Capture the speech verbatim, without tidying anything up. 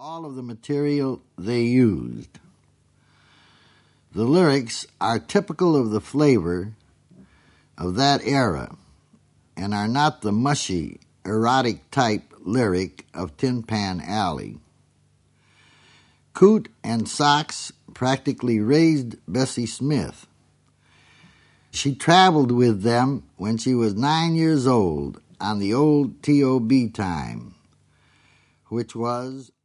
all of the material they used. The lyrics are typical of the flavor of that era and are not the mushy, erotic type lyric of Tin Pan Alley. Coot and Socks practically raised Bessie Smith. She traveled with them when she was nine years old on the old T O B time, which was